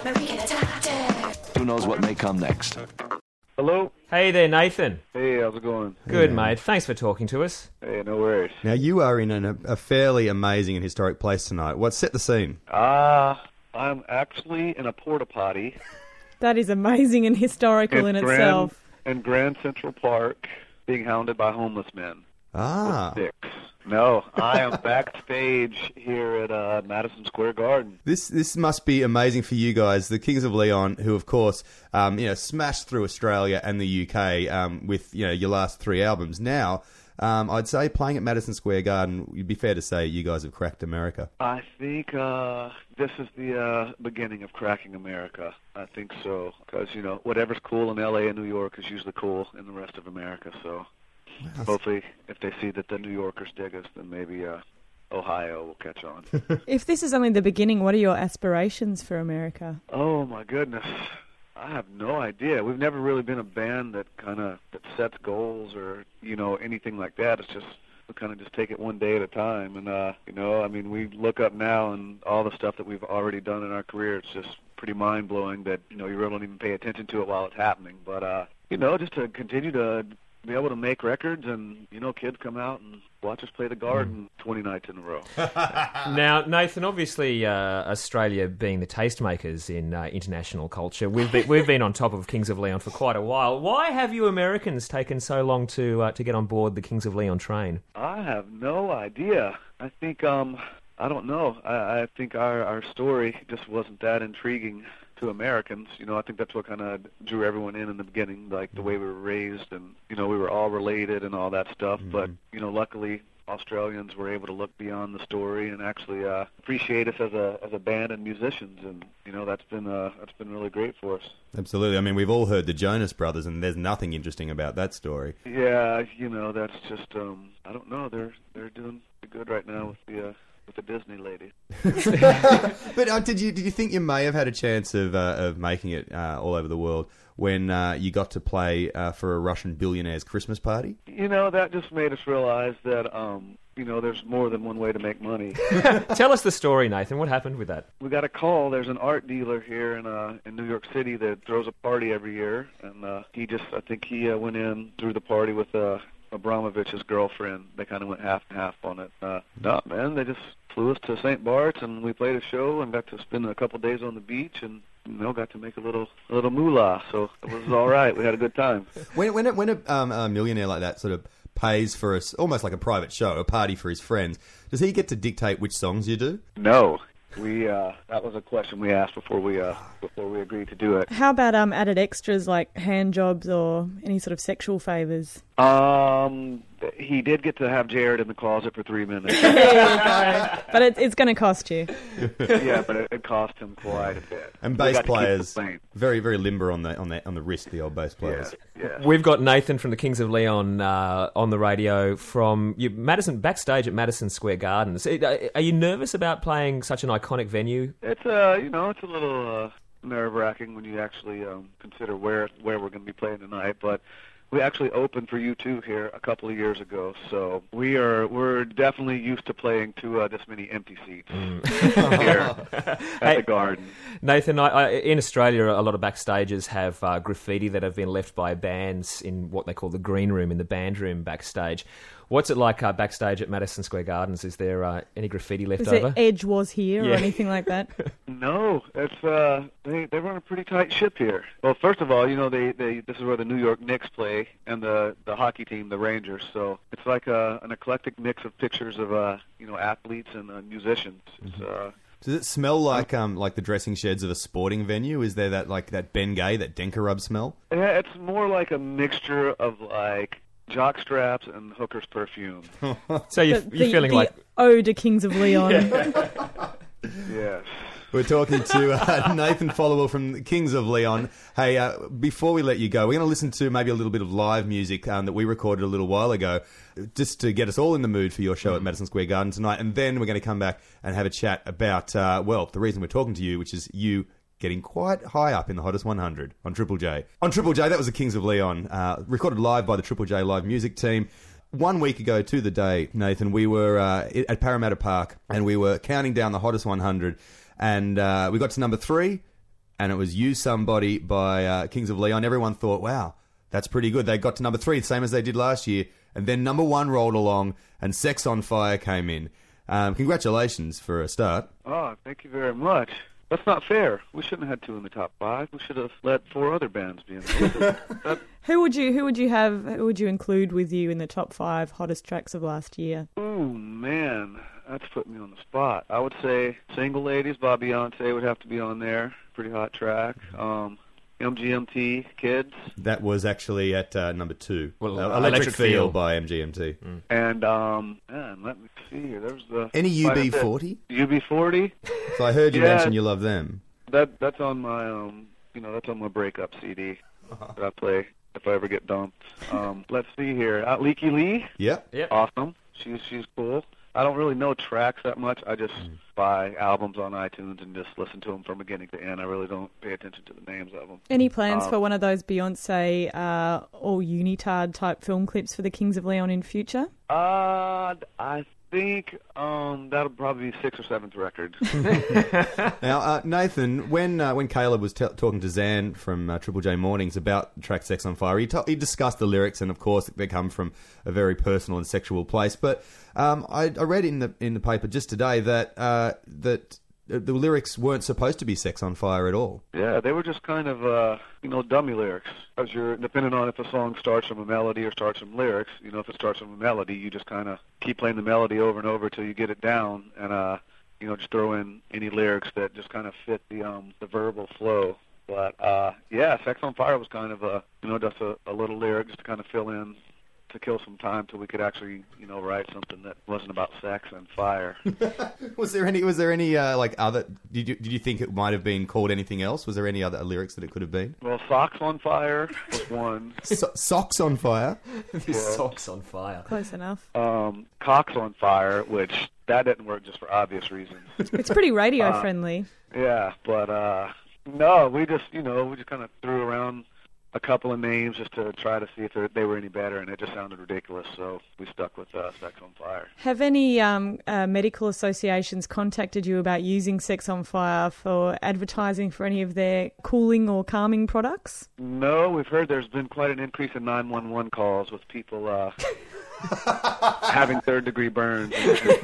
Who knows what may come next? Hello? Hey there, Nathan. Hey, how's it going? Good, mate. Thanks for talking to us. Hey, no worries. Now, you are in a fairly amazing and historic place tonight. What set the scene? I'm actually in a porta potty. That is amazing and historical in itself. In Grand Central Park, being hounded by homeless men. Ah. With sticks. No, I am backstage here at Madison Square Garden. This must be amazing for you guys, the Kings of Leon, who of course, smashed through Australia and the UK with your last 3 albums. Now, I'd say playing at Madison Square Garden, it'd be fair to say you guys have cracked America. I think this is the beginning of cracking America. I think so, because whatever's cool in LA and New York is usually cool in the rest of America. So. Hopefully, if they see that the New Yorkers dig us, then maybe Ohio will catch on. If this is only the beginning, what are your aspirations for America? Oh, my goodness. I have no idea. We've never really been a band that sets goals or, anything like that. It's just, we kind of just take it one day at a time. And, we look up now and all the stuff that we've already done in our career, it's just pretty mind-blowing that, you really don't even pay attention to it while it's happening. But, just to continue to be able to make records and, kids come out and watch us play the Garden 20 nights in a row. Now, Nathan, obviously Australia being the tastemakers in international culture, we've been on top of Kings of Leon for quite a while. Why have you Americans taken so long to get on board the Kings of Leon train? I have no idea. I think, I don't know. I think our story just wasn't that intriguing to Americans. I think that's what kind of drew everyone in the beginning, like the way we were raised and, we were all related and all that stuff. Mm-hmm. But, luckily Australians were able to look beyond the story and actually appreciate us as a band and musicians. And, that's been really great for us. Absolutely. I mean, we've all heard the Jonas Brothers and there's nothing interesting about that story. Yeah, that's just, I don't know. They're doing good right now with the Disney lady. But did you think you may have had a chance of making it all over the world when you got to play for a Russian billionaire's Christmas party? That just made us realize that there's more than one way to make money. Tell us the story, Nathan. What happened with that? We got a call. There's an art dealer here in New York City that throws a party every year, and I think he went in through the party with Abramovich's girlfriend. They kind of went half and half on it. They just flew us to St. Bart's and we played a show and got to spend a couple days on the beach and got to make a little moolah. So it was all right. We had a good time. When a millionaire like that sort of pays for almost like a private show, a party for his friends, does he get to dictate which songs you do? No. That was a question we asked before we agreed to do it. How about added extras like hand jobs or any sort of sexual favours? He did get to have Jared in the closet for 3 minutes. But it's going to cost you. Yeah, but it cost him quite a bit. And bass players, very, very limber on the wrist, the old bass players. Yeah. We've got Nathan from the Kings of Leon on the radio from backstage at Madison Square Gardens. Are you nervous about playing such an iconic venue? It's it's a little nerve-wracking when you actually consider where we're going to be playing tonight, but we actually opened for U2 here a couple of years ago, so we're definitely used to playing to this many empty seats here at the Garden. Nathan, in Australia, a lot of backstages have graffiti that have been left by bands in what they call the green room, in the band room backstage. What's it like backstage at Madison Square Gardens? Is there any graffiti left over? Is it Edge was here or anything like that? No, it's they run a pretty tight ship here. Well, first of all, this is where the New York Knicks play and the hockey team, the Rangers. So it's like an eclectic mix of pictures of athletes and musicians. Mm-hmm. Does it smell like the dressing sheds of a sporting venue? Is there that Ben Gay, that Denker Rub smell? Yeah, it's more like a mixture of jock straps and hooker's perfume. So you're feeling like ode to Kings of Leon. Yes. We're talking to Nathan Followill from the Kings of Leon. Hey, before we let you go, we're going to listen to maybe a little bit of live music that we recorded a little while ago, just to get us all in the mood for your show at Madison Square Garden tonight. And then we're going to come back and have a chat about, the reason we're talking to you, which is you getting quite high up in the Hottest 100 on Triple J. On Triple J, that was the Kings of Leon, recorded live by the Triple J live music team. 1 week ago to the day, Nathan, we were at Parramatta Park and we were counting down the Hottest 100 and we got to number 3 and it was You Somebody by Kings of Leon. Everyone thought, wow, that's pretty good. They got to number 3, same as they did last year. And then number 1 rolled along, and Sex on Fire came in. Congratulations for a start. Oh, thank you very much. That's not fair. We shouldn't have had 2 in the top 5. We should have let 4 other bands be in there. Who would you include with you in the top 5 hottest tracks of last year? Oh, man. That's put me on the spot. I would say Single Ladies by Beyonce would have to be on there. Pretty hot track. MGMT, Kids. That was actually at number 2. Well, Electric Feel by MGMT. And, man, let me see here. There's the... Any UB40? UB40? So I heard you Yeah. mention you love them. That's on my, that's on my breakup CD that I play if I ever get dumped. Let's see here. Leaky Lee? Yep. Yep. Awesome. She's cool. I don't really know tracks that much. I just buy albums on iTunes and just listen to them from beginning to end. I really don't pay attention to the names of them. Any plans for one of those Beyonce all unitard type film clips for the Kings of Leon in future? I think that'll probably be 6th or 7th record. Now, Nathan, when Caleb was talking to Zan from Triple J Mornings about the track Sex on Fire, he discussed the lyrics, and of course they come from a very personal and sexual place. But I read in the paper just today that the lyrics weren't supposed to be Sex on Fire at all. Yeah, they were just kind of, dummy lyrics. As you're, depending on if a song starts from a melody or starts from lyrics, if it starts from a melody, you just kind of keep playing the melody over and over till you get it down, and, just throw in any lyrics that just kind of fit the verbal flow. But, Sex on Fire was kind of just a little lyric just to kind of fill in, to kill some time till we could actually, write something that wasn't about sex and fire. Was there any other? Did you think it might have been called anything else? Was there any other lyrics that it could have been? Well, Socks on Fire was one. Socks on Fire. Socks on fire. Close enough. Cocks on Fire, which that didn't work just for obvious reasons. It's pretty radio friendly. Yeah, but no, we just kind of threw around a couple of names just to try to see if they were any better, and it just sounded ridiculous, so we stuck with Sex on Fire. Have any medical associations contacted you about using Sex on Fire for advertising for any of their cooling or calming products? No, we've heard there's been quite an increase in 911 calls with people having third-degree burns.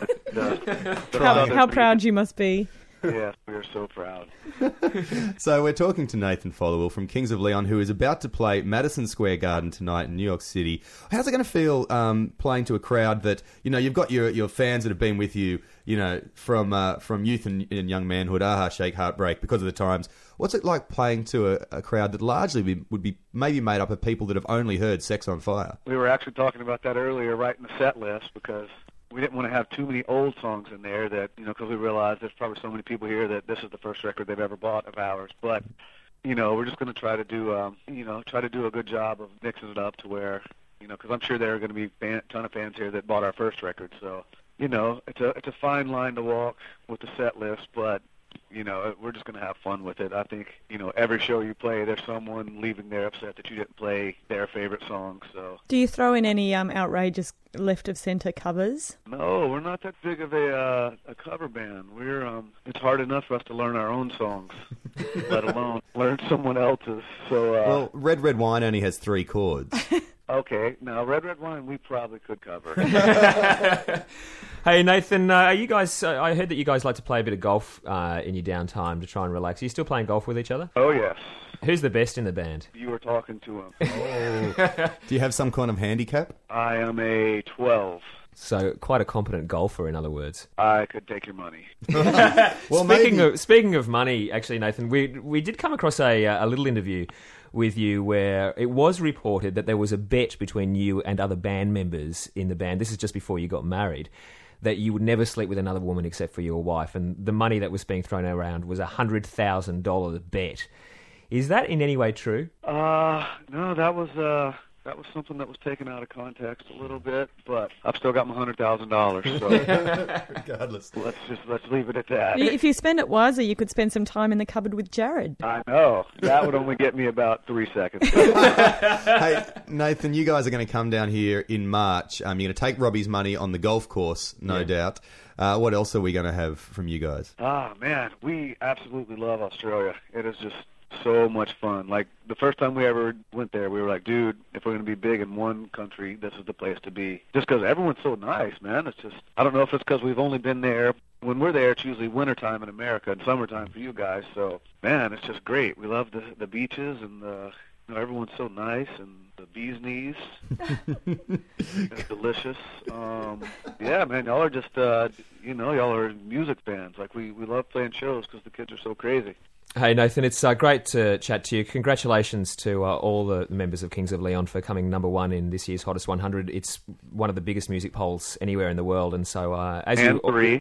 How proud you must be. Yes, we are so proud. So we're talking to Nathan Followill from Kings of Leon, who is about to play Madison Square Garden tonight in New York City. How's it going to feel playing to a crowd that, you've got your fans that have been with you, from youth and young manhood, Aha, Shake, Heartbreak, Because of the Times. What's it like playing to a crowd that largely would be maybe made up of people that have only heard Sex on Fire? We were actually talking about that earlier, writing the set list, because we didn't want to have too many old songs in there that, because we realized there's probably so many people here that this is the first record they've ever bought of ours. But, we're just going to try to do, a good job of mixing it up to where, because I'm sure there are going to be a ton of fans here that bought our first record. So, it's a fine line to walk with the set list, but, we're just going to have fun with it. I think, every show you play, there's someone leaving there upset that you didn't play their favorite song. So, do you throw in any outrageous left-of-center covers? No, we're not that big of a cover band. It's hard enough for us to learn our own songs, let alone learn someone else's. So, well, Red Red Wine only has 3 chords. Okay, now Red Red Wine we probably could cover. Hey Nathan, are you guys? I heard that you guys like to play a bit of golf in your downtime to try and relax. Are you still playing golf with each other? Oh yes. Who's the best in the band? You were talking to him. Do you have some kind of handicap? I am a 12. So quite a competent golfer, in other words. I could take your money. Well, speaking of money, actually, Nathan, we did come across a little interview with you where it was reported that there was a bet between you and other band members in the band. This is just before you got married, that you would never sleep with another woman except for your wife, and the money that was being thrown around was $100,000 bet. Is that in any way true? No, that was something that was taken out of context a little bit, but I've still got my $100,000. So regardless, let's leave it at that. If you spend it wisely, you could spend some time in the cupboard with Jared. I know that would only get me about 3 seconds. Hey, Nathan, you guys are going to come down here in March. You're going to take Robbie's money on the golf course, no doubt. What else are we going to have from you guys? Man, we absolutely absolutely love Australia. It is just so much fun. Like, the first time we ever went there, we were like, dude, if we're going to be big in one country, this is the place to be. Just because everyone's so nice, man. It's just, I don't know if it's because we've only been there. When we're there, it's usually wintertime in America and summertime for you guys. So, man, it's just great. We love the beaches and everyone's so nice, and the bee's knees. It's delicious. Yeah, man, y'all are just, y'all are music fans. Like, we love playing shows because the kids are so crazy. Hey, Nathan, it's great to chat to you. Congratulations to all the members of Kings of Leon for coming number one in this year's Hottest 100. It's one of the biggest music polls anywhere in the world, and so three.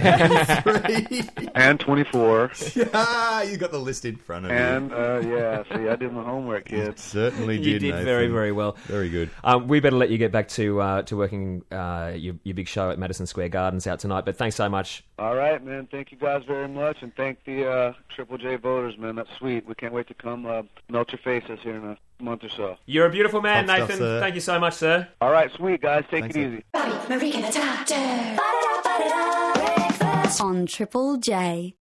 And 24. Yeah, you got the list in front of you. And, see, I did my homework, kids. Certainly did, You did Nathan. very, very well. Very good. We better let you get back to working your big show at Madison Square Gardens out tonight, but thanks so much. All right, man. Thank you guys very much, and thank the Triple J voters, man. That's sweet. We can't wait to come melt your faces here in a month or so. You're a beautiful man, Top stuff, Nathan. sir. Thank you so much, sir. All right, sweet, guys. Take Thanks, it sir. easy. Bobby, Marika, the Doctor. On Triple J.